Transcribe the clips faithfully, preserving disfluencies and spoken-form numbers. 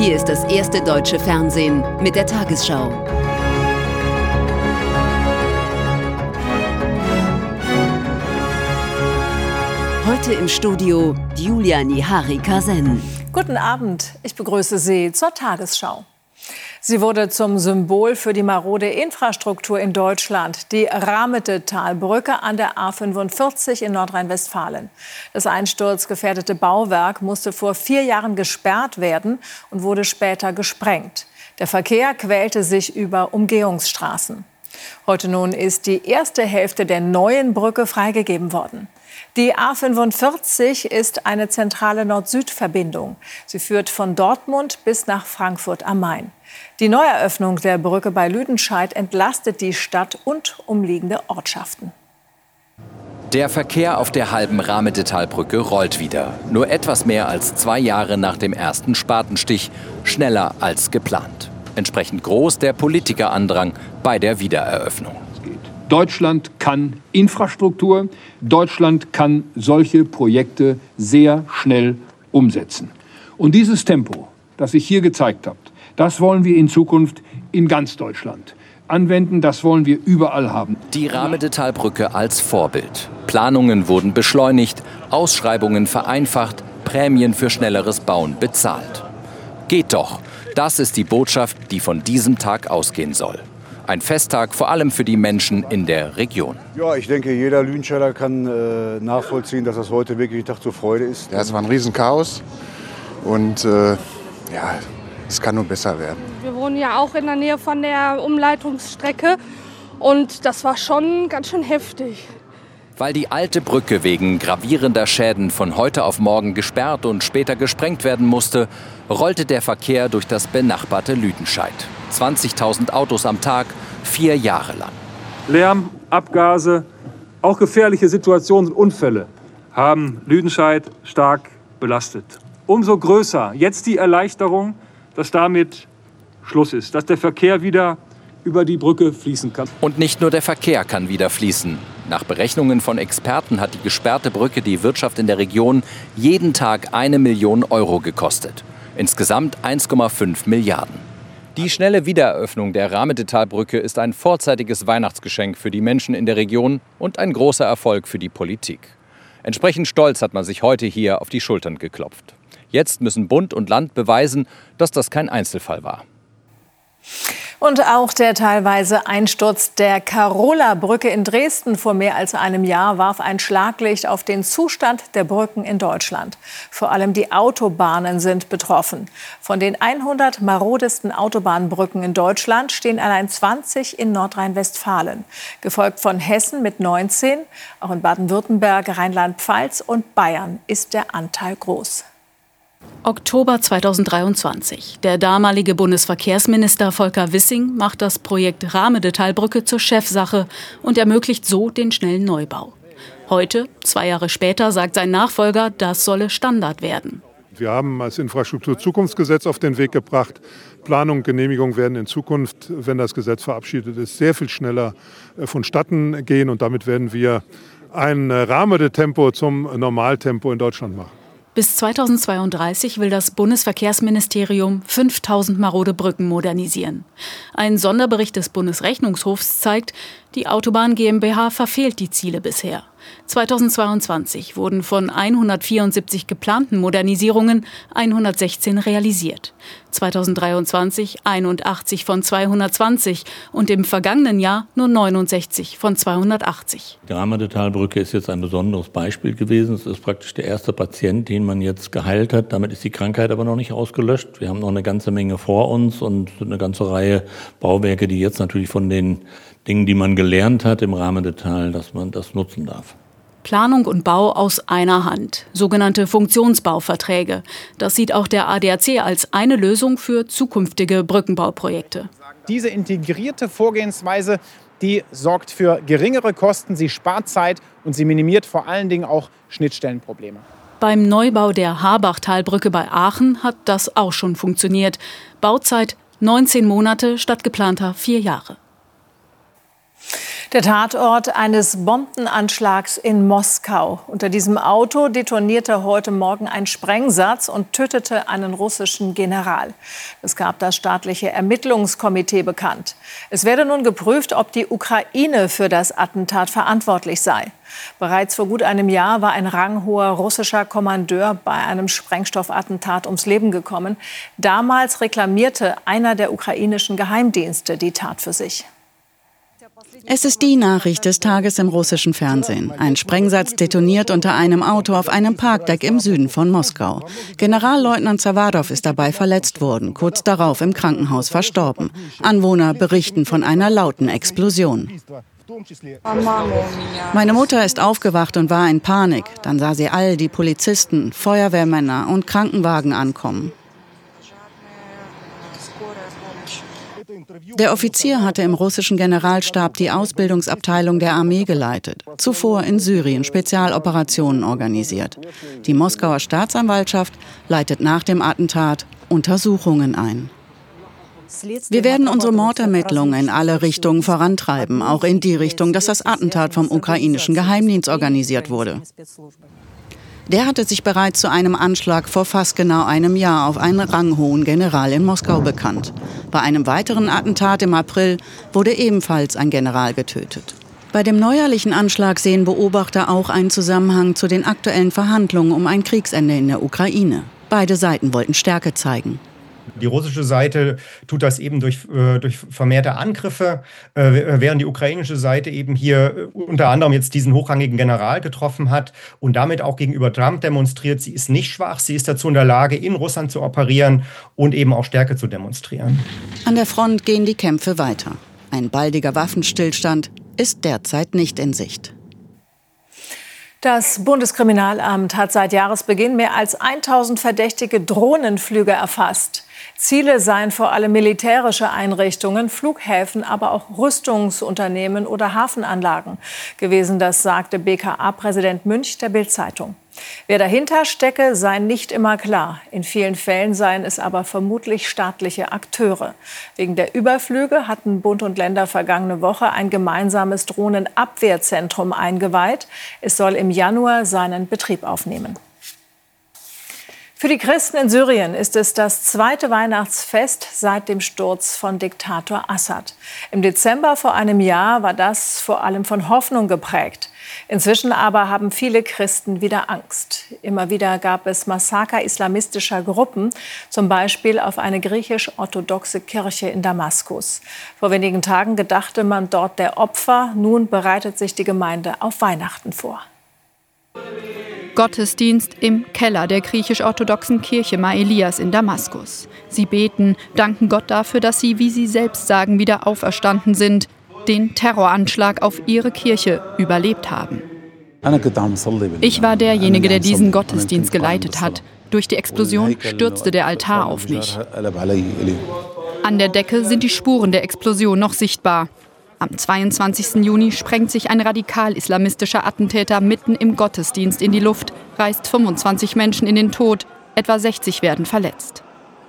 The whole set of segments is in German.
Hier ist das erste deutsche Fernsehen mit der Tagesschau. Heute im Studio Julia Nihari-Kasen. Guten Abend, ich begrüße Sie zur Tagesschau. Sie wurde zum Symbol für die marode Infrastruktur in Deutschland, die Ramete-Tal-Brücke an der A fünfundvierzig in Nordrhein-Westfalen. Das einsturzgefährdete Bauwerk musste vor vier Jahren gesperrt werden und wurde später gesprengt. Der Verkehr quälte sich über Umgehungsstraßen. Heute nun ist die erste Hälfte der neuen Brücke freigegeben worden. Die A fünfundvierzig ist eine zentrale Nord-Süd-Verbindung. Sie führt von Dortmund bis nach Frankfurt am Main. Die Neueröffnung der Brücke bei Lüdenscheid entlastet die Stadt und umliegende Ortschaften. Der Verkehr auf der halben Ramete-Tal-Brücke rollt wieder. Nur etwas mehr als zwei Jahre nach dem ersten Spatenstich. Schneller als geplant. Entsprechend groß der Politikerandrang bei der Wiedereröffnung. Deutschland kann Infrastruktur, Deutschland kann solche Projekte sehr schnell umsetzen. Und dieses Tempo, das ich hier gezeigt habe, das wollen wir in Zukunft in ganz Deutschland anwenden, das wollen wir überall haben. Die Ramete-Tal-Brücke als Vorbild. Planungen wurden beschleunigt, Ausschreibungen vereinfacht, Prämien für schnelleres Bauen bezahlt. Geht doch, das ist die Botschaft, die von diesem Tag ausgehen soll. Ein Festtag vor allem für die Menschen in der Region. Ja, ich denke, jeder Lüdenscheider kann äh, nachvollziehen, dass das heute wirklich ein Tag zur Freude ist. Ja, es war ein Riesenchaos und äh, ja, es kann nur besser werden. Wir wohnen ja auch in der Nähe von der Umleitungsstrecke und das war schon ganz schön heftig. Weil die alte Brücke wegen gravierender Schäden von heute auf morgen gesperrt und später gesprengt werden musste, rollte der Verkehr durch das benachbarte Lüdenscheid. zwanzigtausend Autos am Tag, vier Jahre lang. Lärm, Abgase, auch gefährliche Situationen und Unfälle haben Lüdenscheid stark belastet. Umso größer jetzt die Erleichterung, dass damit Schluss ist, dass der Verkehr wieder über die Brücke fließen kann. Und nicht nur der Verkehr kann wieder fließen. Nach Berechnungen von Experten hat die gesperrte Brücke die Wirtschaft in der Region jeden Tag eine Million Euro gekostet. Insgesamt eins Komma fünf Milliarden. Die schnelle Wiedereröffnung der Ramete-Tal-Brücke ist ein vorzeitiges Weihnachtsgeschenk für die Menschen in der Region und ein großer Erfolg für die Politik. Entsprechend stolz hat man sich heute hier auf die Schultern geklopft. Jetzt müssen Bund und Land beweisen, dass das kein Einzelfall war. Und auch der teilweise Einsturz der Karola-Brücke in Dresden vor mehr als einem Jahr warf ein Schlaglicht auf den Zustand der Brücken in Deutschland. Vor allem die Autobahnen sind betroffen. Von den hundert marodesten Autobahnbrücken in Deutschland stehen allein zwanzig in Nordrhein-Westfalen. Gefolgt von Hessen mit neunzehn. Auch in Baden-Württemberg, Rheinland-Pfalz und Bayern ist der Anteil groß. Oktober zweitausenddreiundzwanzig. Der damalige Bundesverkehrsminister Volker Wissing macht das Projekt Ramete-Tal-Brücke zur Chefsache und ermöglicht so den schnellen Neubau. Heute, zwei Jahre später, sagt sein Nachfolger, das solle Standard werden. Wir haben das Infrastrukturzukunftsgesetz auf den Weg gebracht. Planung und Genehmigung werden in Zukunft, wenn das Gesetz verabschiedet ist, sehr viel schneller vonstatten gehen. Und damit werden wir ein Ramete-Tempo zum Normaltempo in Deutschland machen. Bis zweitausendzweiunddreißig will das Bundesverkehrsministerium fünftausend marode Brücken modernisieren. Ein Sonderbericht des Bundesrechnungshofs zeigt, die Autobahn GmbH verfehlt die Ziele bisher. zweitausendzweiundzwanzig wurden von hundertvierundsiebzig geplanten Modernisierungen hundertsechzehn realisiert. zweitausenddreiundzwanzig einundachtzig von zweihundertzwanzig und im vergangenen Jahr nur neunundsechzig von zweihundertachtzig. Die Ramete-Tal-Brücke ist jetzt ein besonderes Beispiel gewesen. Es ist praktisch der erste Patient, den man jetzt geheilt hat. Damit ist die Krankheit aber noch nicht ausgelöscht. Wir haben noch eine ganze Menge vor uns und eine ganze Reihe Bauwerke, die jetzt natürlich von den Dingen, die man gelernt hat im Ramete-Tal, dass man das nutzen darf. Planung und Bau aus einer Hand, sogenannte Funktionsbauverträge. Das sieht auch der A D A C als eine Lösung für zukünftige Brückenbauprojekte. Diese integrierte Vorgehensweise, die sorgt für geringere Kosten, sie spart Zeit und sie minimiert vor allen Dingen auch Schnittstellenprobleme. Beim Neubau der Harbach-Talbrücke bei Aachen hat das auch schon funktioniert. Bauzeit neunzehn Monate statt geplanter vier Jahre. Der Tatort eines Bombenanschlags in Moskau. Unter diesem Auto detonierte heute Morgen ein Sprengsatz und tötete einen russischen General. Das gab das staatliche Ermittlungskomitee bekannt. Es werde nun geprüft, ob die Ukraine für das Attentat verantwortlich sei. Bereits vor gut einem Jahr war ein ranghoher russischer Kommandeur bei einem Sprengstoffattentat ums Leben gekommen. Damals reklamierte einer der ukrainischen Geheimdienste die Tat für sich. Es ist die Nachricht des Tages im russischen Fernsehen. Ein Sprengsatz detoniert unter einem Auto auf einem Parkdeck im Süden von Moskau. Generalleutnant Zawadow ist dabei verletzt worden, kurz darauf im Krankenhaus verstorben. Anwohner berichten von einer lauten Explosion. Meine Mutter ist aufgewacht und war in Panik. Dann sah sie all die Polizisten, Feuerwehrmänner und Krankenwagen ankommen. Der Offizier hatte im russischen Generalstab die Ausbildungsabteilung der Armee geleitet, zuvor in Syrien Spezialoperationen organisiert. Die Moskauer Staatsanwaltschaft leitet nach dem Attentat Untersuchungen ein. Wir werden unsere Mordermittlungen in alle Richtungen vorantreiben, auch in die Richtung, dass das Attentat vom ukrainischen Geheimdienst organisiert wurde. Der hatte sich bereits zu einem Anschlag vor fast genau einem Jahr auf einen ranghohen General in Moskau bekannt. Bei einem weiteren Attentat im April wurde ebenfalls ein General getötet. Bei dem neuerlichen Anschlag sehen Beobachter auch einen Zusammenhang zu den aktuellen Verhandlungen um ein Kriegsende in der Ukraine. Beide Seiten wollten Stärke zeigen. Die russische Seite tut das eben durch, äh, durch vermehrte Angriffe, äh, während die ukrainische Seite eben hier äh, unter anderem jetzt diesen hochrangigen General getroffen hat und damit auch gegenüber Trump demonstriert, sie ist nicht schwach, sie ist dazu in der Lage, in Russland zu operieren und eben auch Stärke zu demonstrieren. An der Front gehen die Kämpfe weiter. Ein baldiger Waffenstillstand ist derzeit nicht in Sicht. Das Bundeskriminalamt hat seit Jahresbeginn mehr als tausend verdächtige Drohnenflüge erfasst. Ziele seien vor allem militärische Einrichtungen, Flughäfen, aber auch Rüstungsunternehmen oder Hafenanlagen gewesen. Das sagte B K A-Präsident Münch der Bild-Zeitung. Wer dahinter stecke, sei nicht immer klar. In vielen Fällen seien es aber vermutlich staatliche Akteure. Wegen der Überflüge hatten Bund und Länder vergangene Woche ein gemeinsames Drohnenabwehrzentrum eingeweiht. Es soll im Januar seinen Betrieb aufnehmen. Für die Christen in Syrien ist es das zweite Weihnachtsfest seit dem Sturz von Diktator Assad. Im Dezember vor einem Jahr war das vor allem von Hoffnung geprägt. Inzwischen aber haben viele Christen wieder Angst. Immer wieder gab es Massaker islamistischer Gruppen, zum Beispiel auf eine griechisch-orthodoxe Kirche in Damaskus. Vor wenigen Tagen gedachte man dort der Opfer. Nun bereitet sich die Gemeinde auf Weihnachten vor. Gottesdienst im Keller der griechisch-orthodoxen Kirche Mar Elias in Damaskus. Sie beten, danken Gott dafür, dass sie, wie sie selbst sagen, wieder auferstanden sind, den Terroranschlag auf ihre Kirche überlebt haben. Ich war derjenige, der diesen Gottesdienst geleitet hat. Durch die Explosion stürzte der Altar auf mich. An der Decke sind die Spuren der Explosion noch sichtbar. Am zweiundzwanzigsten Juni sprengt sich ein radikal-islamistischer Attentäter mitten im Gottesdienst in die Luft, reißt fünfundzwanzig Menschen in den Tod, etwa sechzig werden verletzt.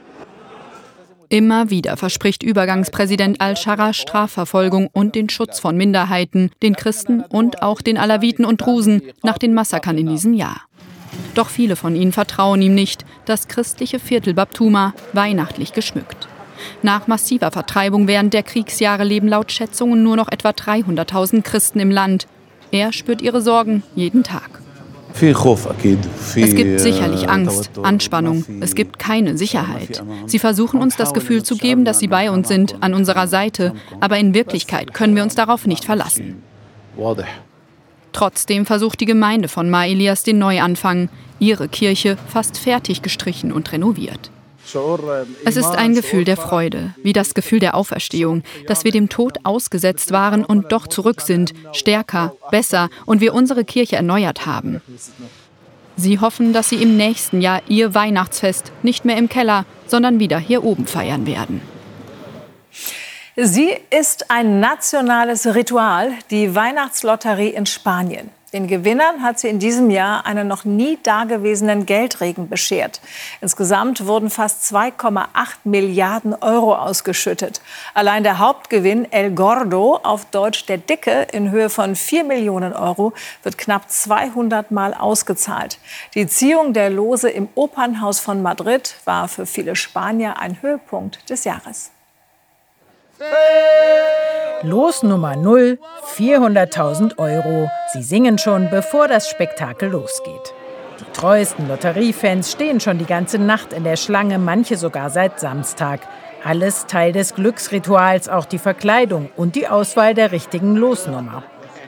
Immer wieder verspricht Übergangspräsident al-Shara Strafverfolgung und den Schutz von Minderheiten, den Christen und auch den Alawiten und Drusen nach den Massakern in diesem Jahr. Doch viele von ihnen vertrauen ihm nicht, das christliche Viertel Babtuma weihnachtlich geschmückt. Nach massiver Vertreibung während der Kriegsjahre leben laut Schätzungen nur noch etwa dreihunderttausend Christen im Land. Er spürt ihre Sorgen jeden Tag. Es gibt sicherlich Angst, Anspannung. Es gibt keine Sicherheit. Sie versuchen uns das Gefühl zu geben, dass sie bei uns sind, an unserer Seite. Aber in Wirklichkeit können wir uns darauf nicht verlassen. Trotzdem versucht die Gemeinde von Mar Elias den Neuanfang. Ihre Kirche fast fertig gestrichen und renoviert. Es ist ein Gefühl der Freude, wie das Gefühl der Auferstehung, dass wir dem Tod ausgesetzt waren und doch zurück sind, stärker, besser und wir unsere Kirche erneuert haben. Sie hoffen, dass sie im nächsten Jahr ihr Weihnachtsfest nicht mehr im Keller, sondern wieder hier oben feiern werden. Sie ist ein nationales Ritual, die Weihnachtslotterie in Spanien. Den Gewinnern hat sie in diesem Jahr einen noch nie dagewesenen Geldregen beschert. Insgesamt wurden fast zwei Komma acht Milliarden Euro ausgeschüttet. Allein der Hauptgewinn El Gordo, auf Deutsch der Dicke, in Höhe von vier Millionen Euro, wird knapp zweihundert Mal ausgezahlt. Die Ziehung der Lose im Opernhaus von Madrid war für viele Spanier ein Höhepunkt des Jahres. Los Nummer null, vierhunderttausend Euro. Sie singen schon, bevor das Spektakel losgeht. Die treuesten Lotteriefans stehen schon die ganze Nacht in der Schlange, manche sogar seit Samstag. Alles Teil des Glücksrituals, auch die Verkleidung und die Auswahl der richtigen Losnummer.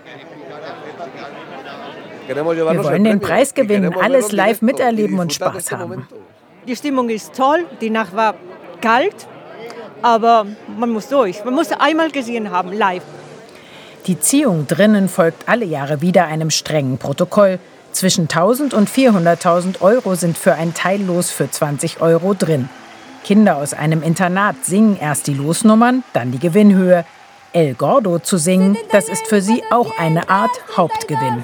Wir wollen den Preis gewinnen, alles live miterleben und Spaß haben. Die Stimmung ist toll, die Nacht war kalt. Aber man muss durch. Man muss einmal gesehen haben, live. Die Ziehung drinnen folgt alle Jahre wieder einem strengen Protokoll. Zwischen tausend und vierhunderttausend Euro sind für ein Teillos für zwanzig Euro drin. Kinder aus einem Internat singen erst die Losnummern, dann die Gewinnhöhe. El Gordo zu singen, das ist für sie auch eine Art Hauptgewinn.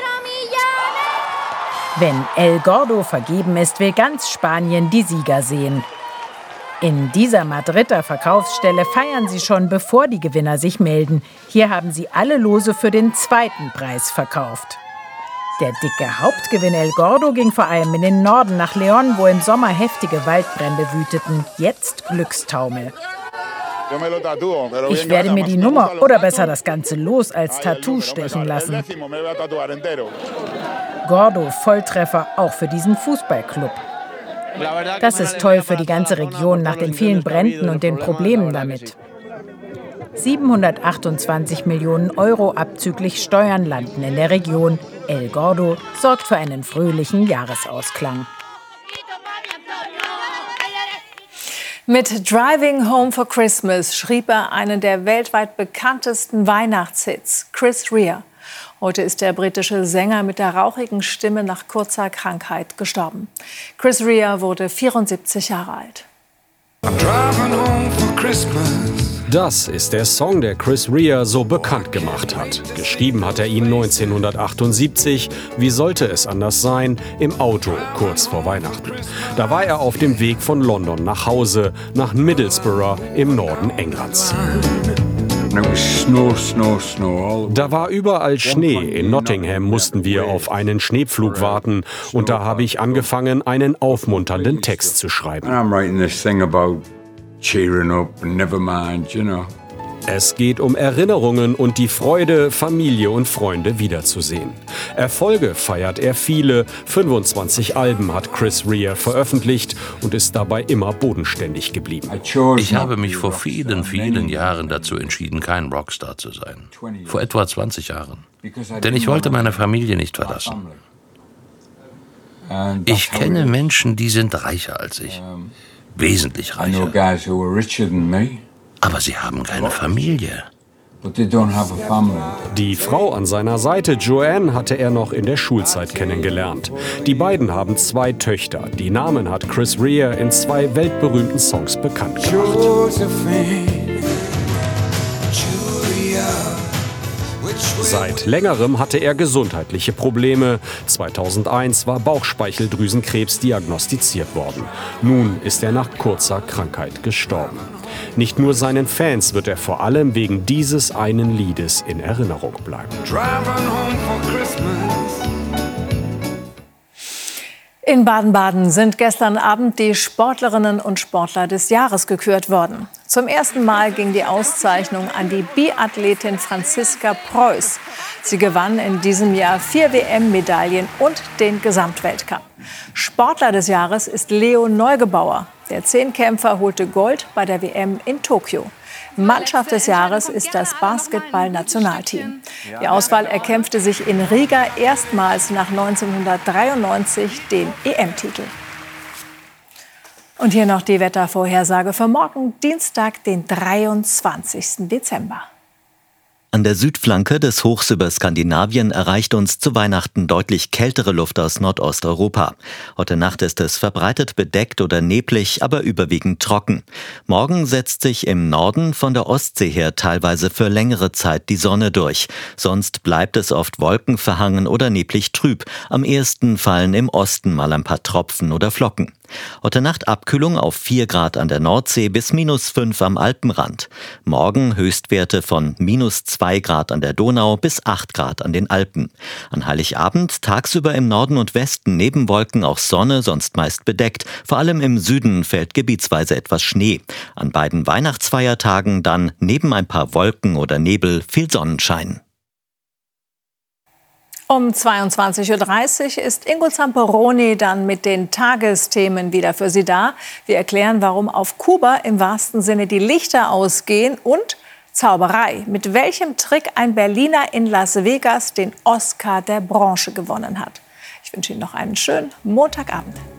Wenn El Gordo vergeben ist, will ganz Spanien die Sieger sehen. In dieser Madrider Verkaufsstelle feiern sie schon, bevor die Gewinner sich melden. Hier haben sie alle Lose für den zweiten Preis verkauft. Der dicke Hauptgewinn El Gordo ging vor allem in den Norden nach León, wo im Sommer heftige Waldbrände wüteten. Jetzt Glückstaumel. Ich werde mir die Nummer oder besser das ganze Los als Tattoo stechen lassen. Gordo Volltreffer auch für diesen Fußballclub. Das ist toll für die ganze Region nach den vielen Bränden und den Problemen damit. siebenhundertachtundzwanzig Millionen Euro abzüglich Steuern landen in der Region. El Gordo sorgt für einen fröhlichen Jahresausklang. Mit Driving Home for Christmas schrieb er einen der weltweit bekanntesten Weihnachtshits, Chris Rea. Heute ist der britische Sänger mit der rauchigen Stimme nach kurzer Krankheit gestorben. Chris Rea wurde vierundsiebzig Jahre alt. Das ist der Song, der Chris Rea so bekannt gemacht hat. Geschrieben hat er ihn neunzehnhundertachtundsiebzig, wie sollte es anders sein, im Auto kurz vor Weihnachten. Da war er auf dem Weg von London nach Hause, nach Middlesbrough im Norden Englands. Da war überall Schnee. In Nottingham mussten wir auf einen Schneepflug warten. Und da habe ich angefangen, einen aufmunternden Text zu schreiben. Es geht um Erinnerungen und die Freude, Familie und Freunde wiederzusehen. Erfolge feiert er viele. fünfundzwanzig Alben hat Chris Rea veröffentlicht und ist dabei immer bodenständig geblieben. Ich habe mich vor vielen, vielen Jahren dazu entschieden, kein Rockstar zu sein. Vor etwa zwanzig Jahren. Denn ich wollte meine Familie nicht verlassen. Ich kenne Menschen, die sind reicher als ich. Wesentlich reicher. Aber sie haben keine Familie. Die Frau an seiner Seite, Joanne, hatte er noch in der Schulzeit kennengelernt. Die beiden haben zwei Töchter. Die Namen hat Chris Rea in zwei weltberühmten Songs bekannt gemacht. Seit längerem hatte er gesundheitliche Probleme. zweitausendeins war Bauchspeicheldrüsenkrebs diagnostiziert worden. Nun ist er nach kurzer Krankheit gestorben. Nicht nur seinen Fans wird er vor allem wegen dieses einen Liedes in Erinnerung bleiben. In Baden-Baden sind gestern Abend die Sportlerinnen und Sportler des Jahres gekürt worden. Zum ersten Mal ging die Auszeichnung an die Biathletin Franziska Preuß. Sie gewann in diesem Jahr vier W M-Medaillen und den Gesamtweltcup. Sportler des Jahres ist Leo Neugebauer. Der Zehnkämpfer holte Gold bei der W M in Tokio. Mannschaft des Jahres ist das Basketball-Nationalteam. Die Auswahl erkämpfte sich in Riga erstmals nach neunzehnhundertdreiundneunzig den E M-Titel. Und hier noch die Wettervorhersage für morgen, Dienstag, den dreiundzwanzigsten Dezember. An der Südflanke des Hochs über Skandinavien erreicht uns zu Weihnachten deutlich kältere Luft aus Nordosteuropa. Heute Nacht ist es verbreitet bedeckt oder neblig, aber überwiegend trocken. Morgen setzt sich im Norden von der Ostsee her teilweise für längere Zeit die Sonne durch. Sonst bleibt es oft wolkenverhangen oder neblig trüb. Am ehesten fallen im Osten mal ein paar Tropfen oder Flocken. Heute Nacht Abkühlung auf vier Grad an der Nordsee bis minus fünf am Alpenrand. Morgen Höchstwerte von minus zwei Grad an der Donau bis acht Grad an den Alpen. An Heiligabend tagsüber im Norden und Westen neben Wolken auch Sonne, sonst meist bedeckt. Vor allem im Süden fällt gebietsweise etwas Schnee. An beiden Weihnachtsfeiertagen dann neben ein paar Wolken oder Nebel viel Sonnenschein. Um zweiundzwanzig Uhr dreißig ist Ingo Zamperoni dann mit den Tagesthemen wieder für Sie da. Wir erklären, warum auf Kuba im wahrsten Sinne die Lichter ausgehen und Zauberei. Mit welchem Trick ein Berliner in Las Vegas den Oscar der Branche gewonnen hat. Ich wünsche Ihnen noch einen schönen Montagabend.